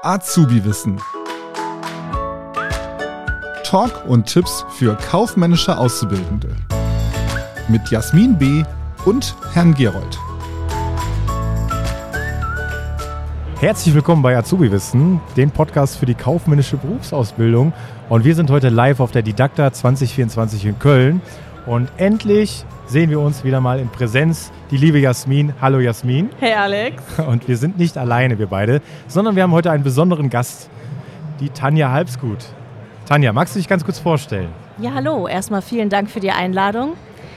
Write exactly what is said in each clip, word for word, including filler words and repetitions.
Azubi-Wissen. Talk und Tipps für kaufmännische Auszubildende. Mit Jasmin B. und Herrn Gerold. Herzlich willkommen bei Azubi-Wissen, dem Podcast für die kaufmännische Berufsausbildung. Und wir sind heute live auf der Didakta zwanzig vierundzwanzig in Köln. Und endlich sehen wir uns wieder mal in Präsenz, die liebe Jasmin. Hallo Jasmin. Hey Alex. Und wir sind nicht alleine, wir beide, sondern wir haben heute einen besonderen Gast, die Tanja Halbsgut. Tanja, magst du dich ganz kurz vorstellen? Ja, hallo. Erstmal vielen Dank für die Einladung.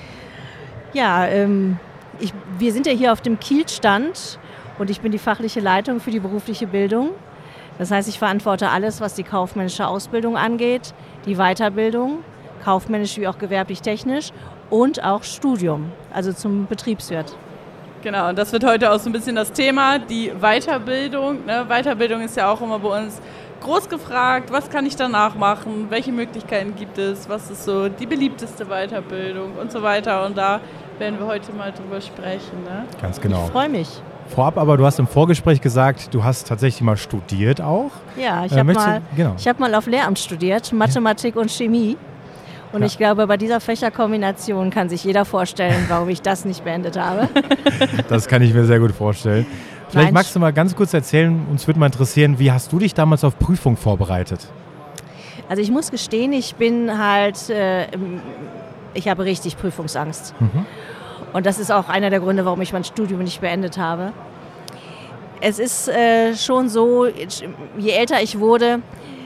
Ja, ähm, ich, wir sind ja hier auf dem Kiel-Stand und ich bin die fachliche Leitung für die berufliche Bildung. Das heißt, ich verantworte alles, was die kaufmännische Ausbildung angeht, die Weiterbildung, kaufmännisch wie auch gewerblich-technisch und auch Studium, also zum Betriebswirt. Genau, und das wird heute auch so ein bisschen das Thema, die Weiterbildung. Ne? Weiterbildung ist ja auch immer bei uns groß gefragt, was kann ich danach machen, welche Möglichkeiten gibt es, was ist so die beliebteste Weiterbildung und so weiter. Und da werden wir heute mal drüber sprechen. Ne? Ganz genau. Ich freue mich. Vorab aber, du hast im Vorgespräch gesagt, du hast tatsächlich mal studiert auch. Ja, ich äh, habe mal, genau. ich hab mal auf Lehramt studiert, Mathematik und Chemie. Und ja. ich glaube, bei dieser Fächerkombination kann sich jeder vorstellen, warum ich das nicht beendet habe. Das kann ich mir sehr gut vorstellen. Vielleicht Nein. magst du mal ganz kurz erzählen, uns würde mal interessieren, wie hast du dich damals auf Prüfung vorbereitet? Also ich muss gestehen, ich bin halt, äh, ich habe richtig Prüfungsangst. Mhm. Und das ist auch einer der Gründe, warum ich mein Studium nicht beendet habe. Es ist äh, schon so, je älter ich wurde,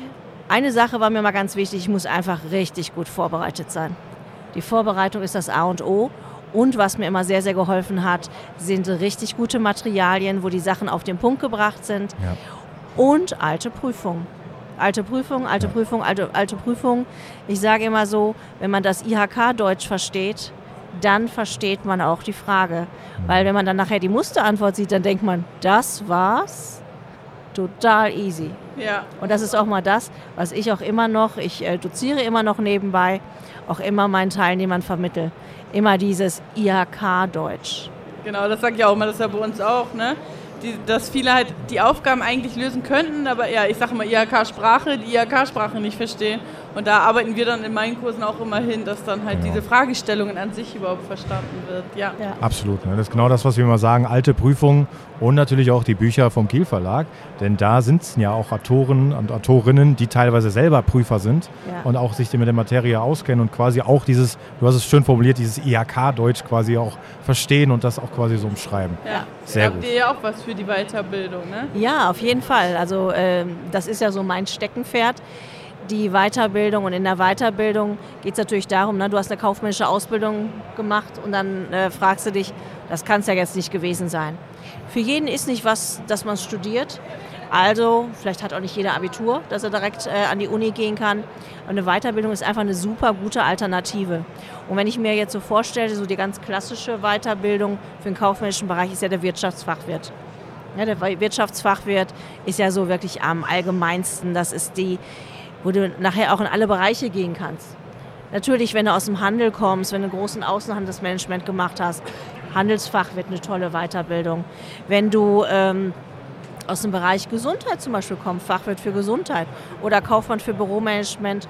eine Sache war mir mal ganz wichtig, ich muss einfach richtig gut vorbereitet sein. Die Vorbereitung ist das A und O. Und was mir immer sehr, sehr geholfen hat, sind richtig gute Materialien, wo die Sachen auf den Punkt gebracht sind. Ja. Und alte Prüfungen. Alte Prüfung, alte Ja. Prüfung, alte, alte Prüfung. Ich sage immer so, wenn man das I H K-Deutsch versteht, dann versteht man auch die Frage. Mhm. Weil wenn man dann nachher die Musterantwort sieht, dann denkt man, das war's total easy. Ja. Und das ist auch mal das, was ich auch immer noch, ich äh, doziere immer noch nebenbei, auch immer meinen Teilnehmern vermittle. Immer dieses I H K-Deutsch. Genau, das sage ich auch immer, das ist ja bei uns auch, ne? Die, dass viele halt die Aufgaben eigentlich lösen könnten, aber ja, ich sage immer I H K-Sprache, die I H K-Sprache nicht verstehen. Und da arbeiten wir dann in meinen Kursen auch immer hin, dass dann halt Genau. diese Fragestellungen an sich überhaupt verstanden wird. Ja. Ja. Absolut. Ne? Das ist genau das, was wir immer sagen. Alte Prüfungen und natürlich auch die Bücher vom Kiel Verlag. Denn da sind ja auch Autoren und Autorinnen, die teilweise selber Prüfer sind Ja. und auch sich mit der Materie auskennen und quasi auch dieses, du hast es schön formuliert, dieses I H K-Deutsch quasi auch verstehen und das auch quasi so umschreiben. Ja. Sehr Habt gut. ihr ja auch was für die Weiterbildung, ne? Ja, auf jeden Fall. Also ähm, das ist ja so mein Steckenpferd, die Weiterbildung. Und in der Weiterbildung geht es natürlich darum, ne, du hast eine kaufmännische Ausbildung gemacht und dann äh, fragst du dich, das kann es ja jetzt nicht gewesen sein. Für jeden ist nicht was, dass man studiert. Also vielleicht hat auch nicht jeder Abitur, dass er direkt äh, an die Uni gehen kann. Und eine Weiterbildung ist einfach eine super gute Alternative. Und wenn ich mir jetzt so vorstelle, so die ganz klassische Weiterbildung für den kaufmännischen Bereich ist ja der Wirtschaftsfachwirt. Ja, der Wirtschaftsfachwirt ist ja so wirklich am allgemeinsten. Das ist die, wo du nachher auch in alle Bereiche gehen kannst. Natürlich, wenn du aus dem Handel kommst, wenn du einen großen Außenhandelsmanagement gemacht hast, Handelsfachwirt eine tolle Weiterbildung. Wenn du ähm, aus dem Bereich Gesundheit zum Beispiel kommst, Fachwirt für Gesundheit oder Kaufmann für Büromanagement,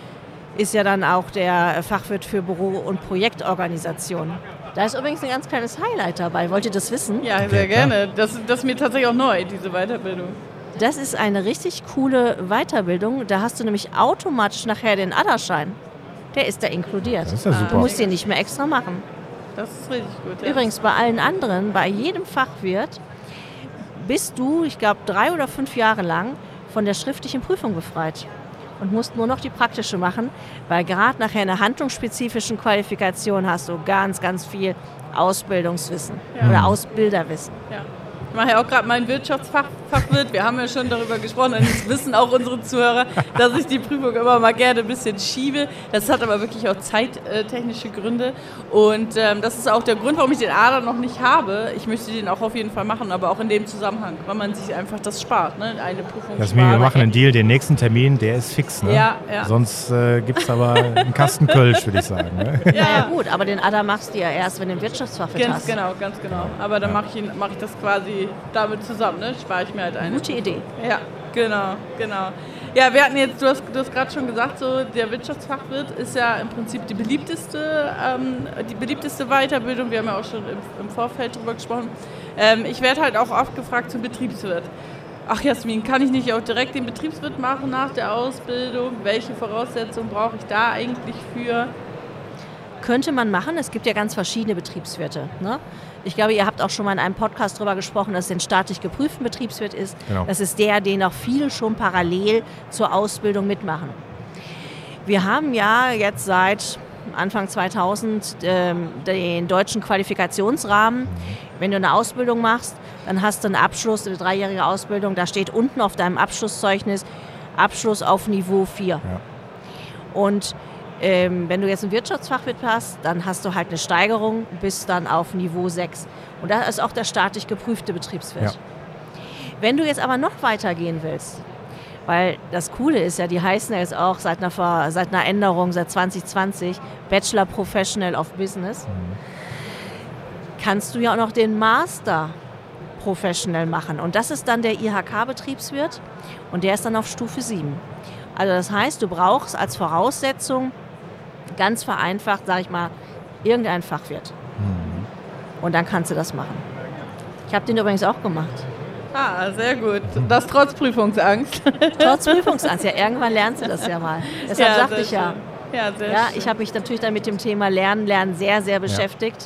ist ja dann auch der Fachwirt für Büro- und Projektorganisation. Da ist übrigens ein ganz kleines Highlight dabei. Wollt ihr das wissen? Ja, sehr Ja, klar. gerne. Das, das ist mir tatsächlich auch neu, diese Weiterbildung. Das ist eine richtig coole Weiterbildung. Da hast du nämlich automatisch nachher den A D A-Schein. Der ist da inkludiert. Das ist ja Du super. musst den nicht mehr extra machen. Das ist richtig gut. Ja. Übrigens bei allen anderen, bei jedem Fachwirt, bist du, ich glaube, drei oder fünf Jahre lang von der schriftlichen Prüfung befreit. Und musst nur noch die praktische machen, weil gerade nachher in der handlungsspezifischen Qualifikation hast du ganz, ganz viel Ausbildungswissen Ja. oder Ausbilderwissen. Ja. Ich mache ja auch gerade meinen Wirtschaftsfachwirt. Wir haben ja schon darüber gesprochen und das wissen auch unsere Zuhörer, dass ich die Prüfung immer mal gerne ein bisschen schiebe. Das hat aber wirklich auch zeittechnische Gründe. Und ähm, das ist auch der Grund, warum ich den A D A noch nicht habe. Ich möchte den auch auf jeden Fall machen, aber auch in dem Zusammenhang, weil man sich einfach das spart. Ne? Eine Prüfung Jasmin, wir sparen. machen einen Deal, den nächsten Termin, der ist fix. Ne? Ja, ja. Sonst äh, gibt es aber einen Kasten Kölsch, würde ich sagen. Ne? Ja, ja gut, aber den A D A machst du ja erst, wenn du den Wirtschaftsfachwirt Ganz hast. genau, ganz genau. Aber dann mache ich, ihn- mache ich das quasi damit zusammen. Ne? Spare ich mir halt eine. Gute Idee. Ja. Genau, genau. Ja, wir hatten jetzt, du hast, du hast gerade schon gesagt, so der Wirtschaftsfachwirt ist ja im Prinzip die beliebteste, ähm, die beliebteste Weiterbildung. Wir haben ja auch schon im, im Vorfeld drüber gesprochen. Ähm, ich werde halt auch oft gefragt zum Betriebswirt. Ach Jasmin, kann ich nicht auch direkt den Betriebswirt machen nach der Ausbildung? Welche Voraussetzungen brauche ich da eigentlich für? Könnte man machen. Es gibt ja ganz verschiedene Betriebswirte. Ne? Ich glaube, ihr habt auch schon mal in einem Podcast darüber gesprochen, dass es ein staatlich geprüfter Betriebswirt ist. Genau. Das ist der, den auch viele schon parallel zur Ausbildung mitmachen. Wir haben ja jetzt seit Anfang zweitausend ähm, den deutschen Qualifikationsrahmen. Wenn du eine Ausbildung machst, dann hast du einen Abschluss, eine dreijährige Ausbildung. Da steht unten auf deinem Abschlusszeugnis Abschluss auf Niveau vier. Ja. Und Ähm, wenn du jetzt einen Wirtschaftsfachwirt hast, dann hast du halt eine Steigerung bis dann auf Niveau sechs. Und das ist auch der staatlich geprüfte Betriebswirt. Ja. Wenn du jetzt aber noch weiter gehen willst, weil das Coole ist ja, die heißen ja jetzt auch seit einer, seit einer Änderung, seit zwanzig zwanzig, Bachelor Professional of Business, mhm. kannst du ja auch noch den Master Professional machen. Und das ist dann der I H K-Betriebswirt und der ist dann auf Stufe sieben. Also das heißt, du brauchst als Voraussetzung ganz vereinfacht, sage ich mal, irgendein Fachwirt. Mhm. Und dann kannst du das machen. Ich habe den übrigens auch gemacht. Ah, sehr gut. Das trotz Prüfungsangst. Trotz Prüfungsangst, ja, irgendwann lernst du das ja mal. Deshalb ja, sagte ich schön. ja. Ja, sehr ja schön. Ich habe mich natürlich dann mit dem Thema Lernen, Lernen sehr, sehr beschäftigt.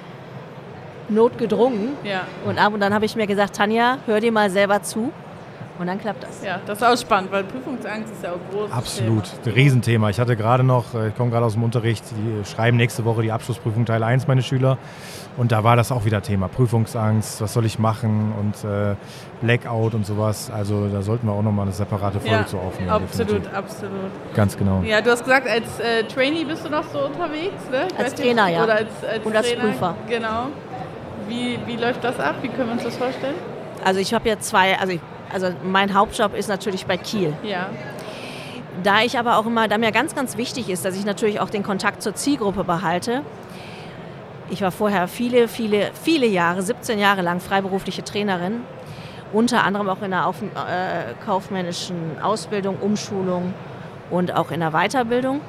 Ja. Notgedrungen. Ja. Und ab und dann habe ich mir gesagt, Tanja, hör dir mal selber zu. Und dann klappt das. Ja, das ist auch spannend, weil Prüfungsangst ist ja auch groß. Absolut, Thema. Riesenthema. Ich hatte gerade noch, ich komme gerade aus dem Unterricht, die schreiben nächste Woche die Abschlussprüfung Teil eins, meine Schüler. Und da war das auch wieder Thema. Prüfungsangst, was soll ich machen und äh, Blackout und sowas. Also da sollten wir auch nochmal eine separate Folge ja, zu aufnehmen. Absolut, definitiv. absolut. Ganz genau. Ja, du hast gesagt, als äh, Trainee bist du noch so unterwegs, ne? Ich als Trainer, nicht, ja. Oder als, als und als Trainer. Prüfer. Genau. Wie, wie läuft das ab? Wie können wir uns das vorstellen? Also ich habe ja zwei, also ich, Also mein Hauptjob ist natürlich bei Kiel. Ja. Da ich aber auch immer, da mir ganz, ganz wichtig ist, dass ich natürlich auch den Kontakt zur Zielgruppe behalte. Ich war vorher viele, viele, viele Jahre, siebzehn Jahre lang freiberufliche Trainerin. Unter anderem auch in der Auf- äh, kaufmännischen Ausbildung, Umschulung und auch in der Weiterbildung.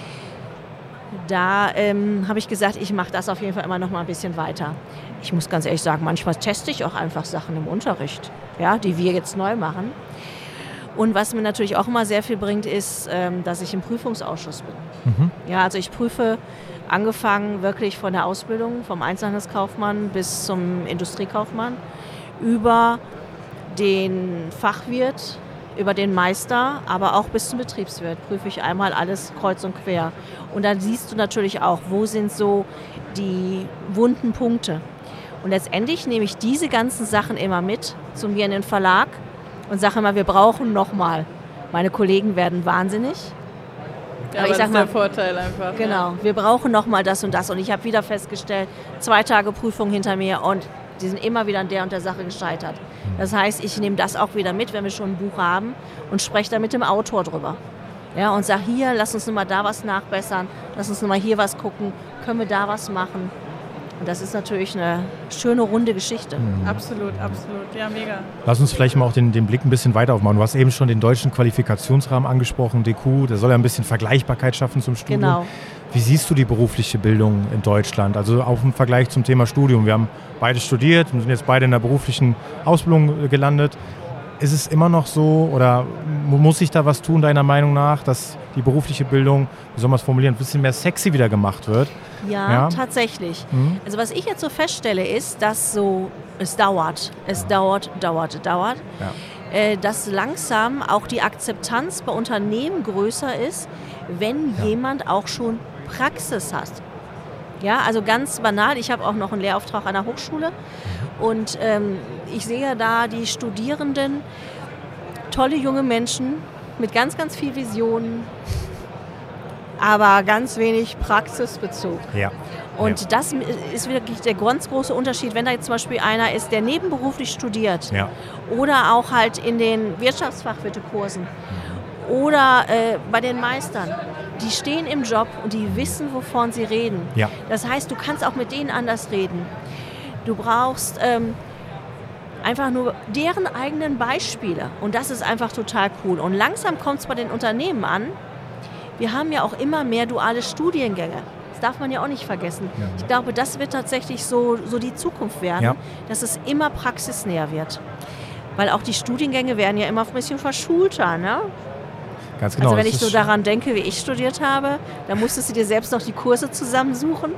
Da ähm, habe ich gesagt, ich mache das auf jeden Fall immer noch mal ein bisschen weiter. Ich muss ganz ehrlich sagen, manchmal teste ich auch einfach Sachen im Unterricht, ja, die wir jetzt neu machen. Und was mir natürlich auch immer sehr viel bringt, ist, ähm, dass ich im Prüfungsausschuss bin. Mhm. Ja, also ich prüfe angefangen wirklich von der Ausbildung, vom Einzelhandelskaufmann bis zum Industriekaufmann, über den Fachwirt, über den Meister, aber auch bis zum Betriebswirt prüfe ich einmal alles kreuz und quer. Und dann siehst du natürlich auch, wo sind so die wunden Punkte. Und letztendlich nehme ich diese ganzen Sachen immer mit zu mir in den Verlag und sage immer, wir brauchen nochmal. Meine Kollegen werden wahnsinnig. Ja, aber ich sag das ist mal, der Vorteil einfach. Genau, ja. Wir brauchen nochmal das und das. Und ich habe wieder festgestellt, zwei Tage Prüfung hinter mir und die sind immer wieder an der und der Sache gescheitert. Das heißt, ich nehme das auch wieder mit, wenn wir schon ein Buch haben und spreche da mit dem Autor drüber. Ja, und sage, hier, lass uns nochmal da was nachbessern, lass uns nochmal hier was gucken, können wir da was machen. Und das ist natürlich eine schöne, runde Geschichte. Mhm. Absolut, absolut. Ja, mega. Lass uns vielleicht mal auch den, den Blick ein bisschen weiter aufmachen. Du hast eben schon den deutschen Qualifikationsrahmen angesprochen, D Q, der soll ja ein bisschen Vergleichbarkeit schaffen zum Studium. Genau. Wie siehst du die berufliche Bildung in Deutschland? Also auch im Vergleich zum Thema Studium. Wir haben beide studiert und sind jetzt beide in der beruflichen Ausbildung gelandet. Ist es immer noch so oder muss sich da was tun, deiner Meinung nach, dass die berufliche Bildung, wie soll man es formulieren, ein bisschen mehr sexy wieder gemacht wird? Ja, ja. tatsächlich. Mhm. Also was ich jetzt so feststelle, ist, dass so es dauert, es ja. dauert, dauert, dauert, ja. äh, dass langsam auch die Akzeptanz bei Unternehmen größer ist, wenn ja. jemand auch schon Praxis hat. Ja, also ganz banal, ich habe auch noch einen Lehrauftrag an der Hochschule und ähm, ich sehe da die Studierenden, tolle junge Menschen mit ganz, ganz viel Visionen, aber ganz wenig Praxisbezug. Ja. Und ja. das ist wirklich der ganz große Unterschied, wenn da jetzt zum Beispiel einer ist, der nebenberuflich studiert ja. oder auch halt in den Wirtschaftsfachwirtekursen oder äh, bei den Meistern. Die stehen im Job und die wissen, wovon sie reden. Ja. Das heißt, du kannst auch mit denen anders reden. Du brauchst ähm, einfach nur deren eigenen Beispiele. Und das ist einfach total cool. Und langsam kommt es bei den Unternehmen an. Wir haben ja auch immer mehr duale Studiengänge. Das darf man ja auch nicht vergessen. Ja. Ich glaube, das wird tatsächlich so, so die Zukunft werden, Ja. dass es immer praxisnäher wird. Weil auch die Studiengänge werden ja immer ein bisschen verschulter, ne? Ganz genau. Also wenn das ich so ist- daran denke, wie ich studiert habe, dann musstest du dir selbst noch die Kurse zusammensuchen.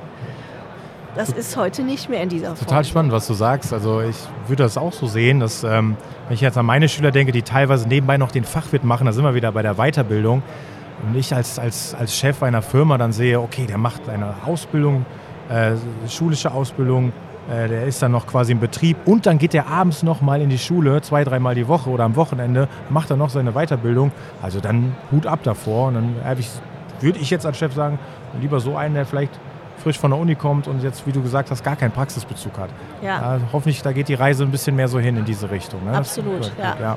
Das ist heute nicht mehr in dieser Form. Total spannend, was du sagst. Also ich würde das auch so sehen, dass ähm, wenn ich jetzt an meine Schüler denke, die teilweise nebenbei noch den Fachwirt machen, da sind wir wieder bei der Weiterbildung. Und ich als, als, als Chef einer Firma dann sehe, okay, der macht eine Ausbildung, äh, schulische Ausbildung, äh, der ist dann noch quasi im Betrieb und dann geht der abends noch mal in die Schule, zwei, dreimal die Woche oder am Wochenende, macht er noch seine Weiterbildung. Also dann Hut ab davor. Und dann hab ich, würde ich jetzt als Chef sagen, lieber so einen, der vielleicht frisch von der Uni kommt und jetzt, wie du gesagt hast, gar keinen Praxisbezug hat. Ja. Äh, hoffentlich, da geht die Reise ein bisschen mehr so hin in diese Richtung. Ne? Das Absolut, ist gut. ja. ja.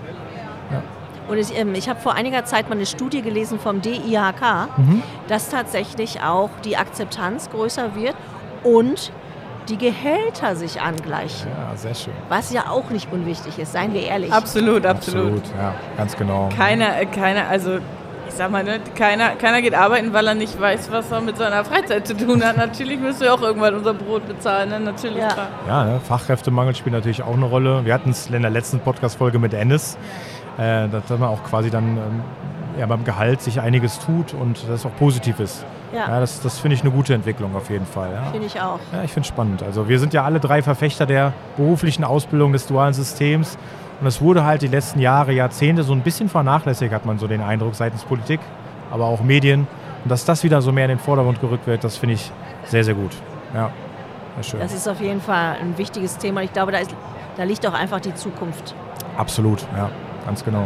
Und ich, ähm, ich habe vor einiger Zeit mal eine Studie gelesen vom D I H K, Mhm. dass tatsächlich auch die Akzeptanz größer wird und die Gehälter sich angleichen. Ja, sehr schön. Was ja auch nicht unwichtig ist, seien wir ehrlich. Absolut, absolut. ja, ganz genau. Keiner, äh, keiner, also ich sag mal, ne, keiner, keiner geht arbeiten, weil er nicht weiß, was er mit seiner Freizeit zu tun hat. Natürlich müssen wir auch irgendwann unser Brot bezahlen, ne? Natürlich. Ja. Klar. Ja, ne? Fachkräftemangel spielt natürlich auch eine Rolle. Wir hatten es in der letzten Podcast-Folge mit Ennis, äh, dass man auch quasi dann ähm, ja, beim Gehalt sich einiges tut und das auch positiv ist. Ja. Ja, das das finde ich eine gute Entwicklung auf jeden Fall. Ja. Finde ich auch. Ja, ich finde es spannend. Also wir sind ja alle drei Verfechter der beruflichen Ausbildung des dualen Systems. Und es wurde halt die letzten Jahre, Jahrzehnte so ein bisschen vernachlässigt, hat man so den Eindruck, seitens Politik, aber auch Medien. Und dass das wieder so mehr in den Vordergrund gerückt wird, das finde ich sehr, sehr gut. Ja, sehr schön. Das ist auf jeden Fall ein wichtiges Thema. Ich glaube, da, ist, da liegt auch einfach die Zukunft. Absolut, ja, ganz genau.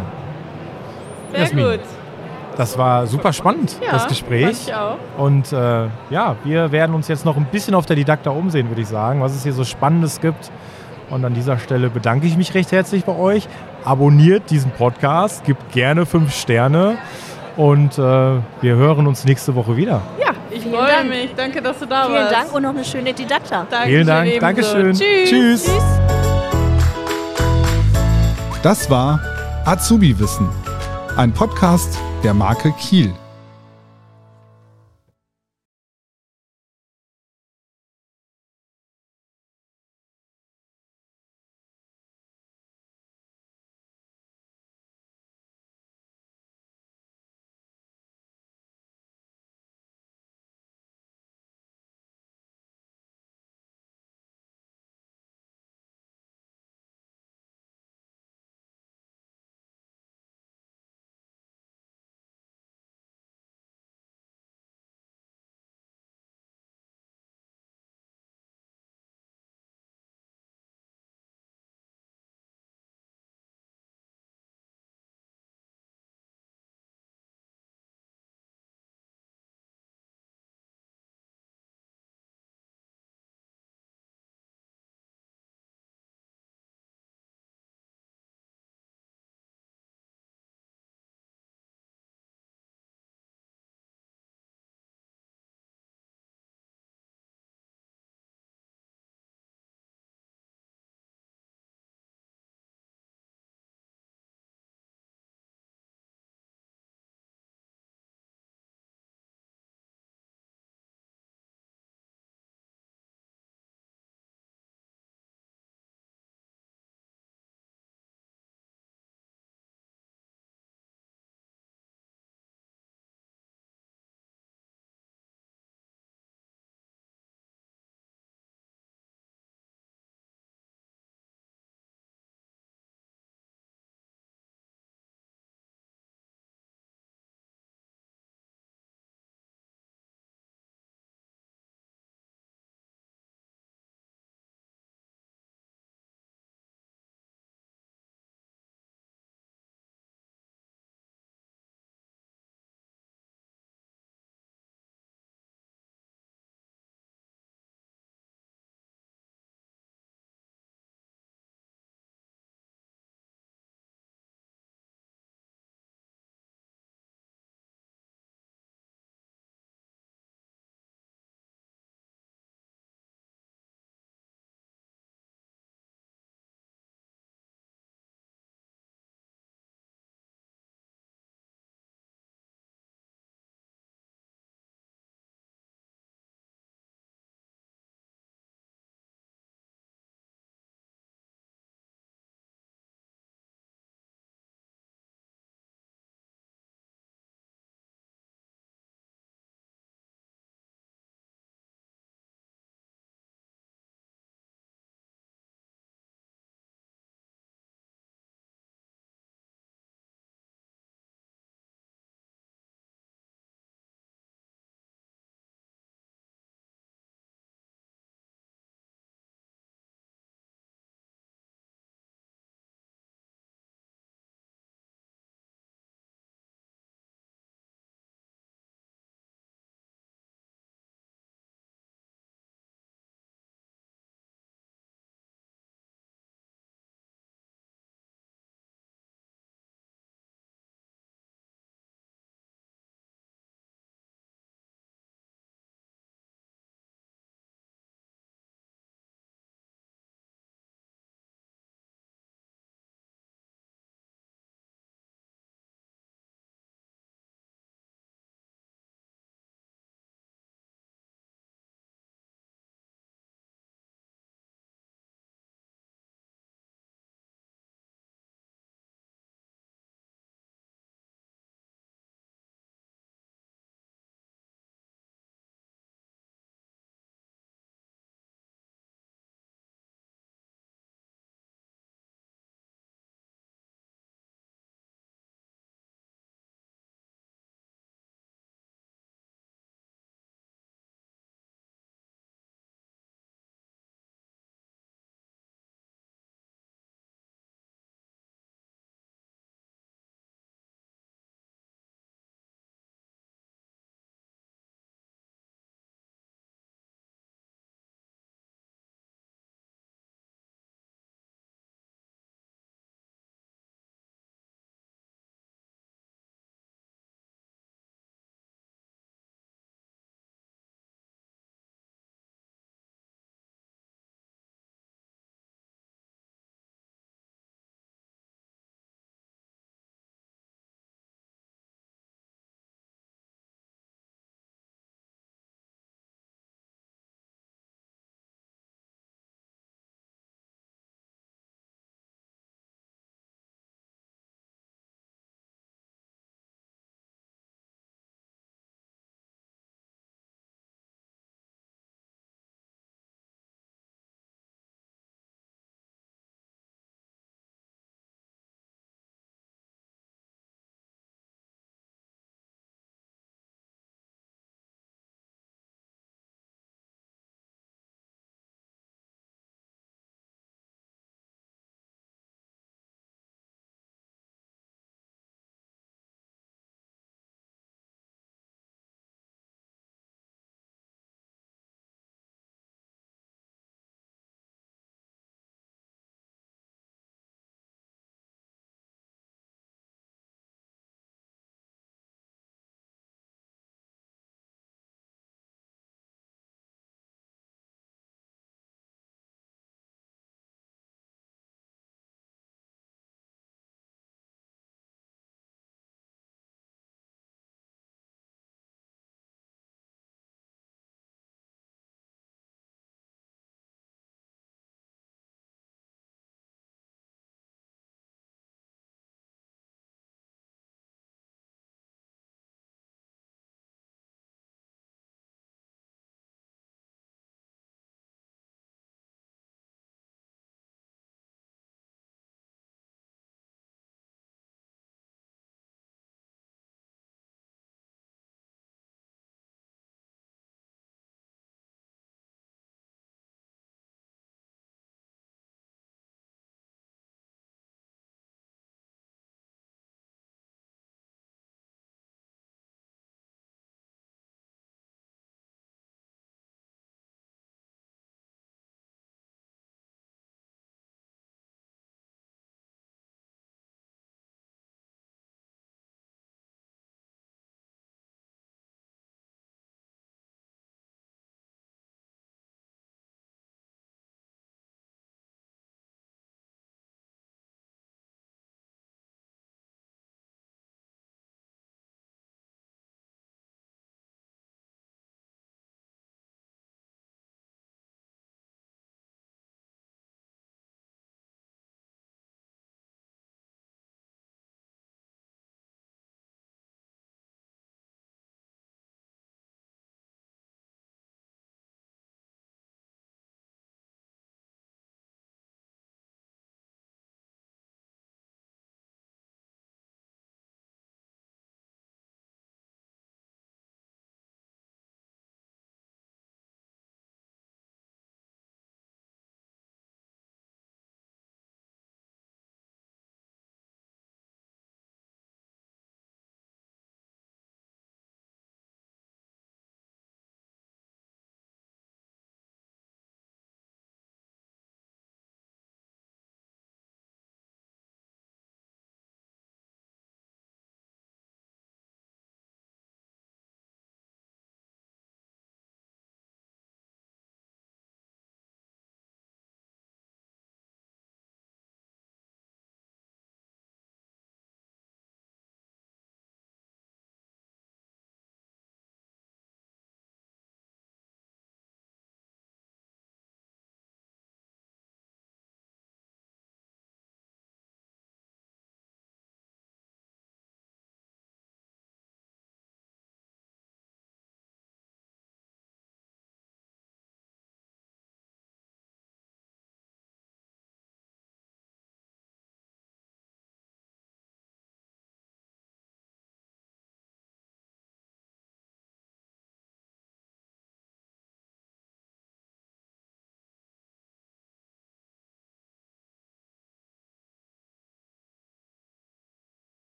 Sehr Jasmin. gut. Das war super spannend, Ja, das fand Gespräch. ich auch. Und äh, ja, wir werden uns jetzt noch ein bisschen auf der Didakta umsehen, würde ich sagen, was es hier so Spannendes gibt. Und an dieser Stelle bedanke ich mich recht herzlich bei euch. Abonniert diesen Podcast, gebt gerne fünf Sterne und äh, wir hören uns nächste Woche wieder. Ja, ich Vielen freue Dank. mich. Danke, dass du da Vielen warst. Dank und noch eine schöne Didakta. Dankeschön, Vielen Dank, ebenso. Dankeschön. Tschüss. Tschüss. Tschüss. Das war Azubi Wissen, ein Podcast der Marke Kiel.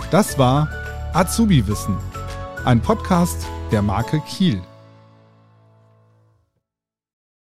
Das war Azubi Wissen, ein Podcast der Marke Kiel.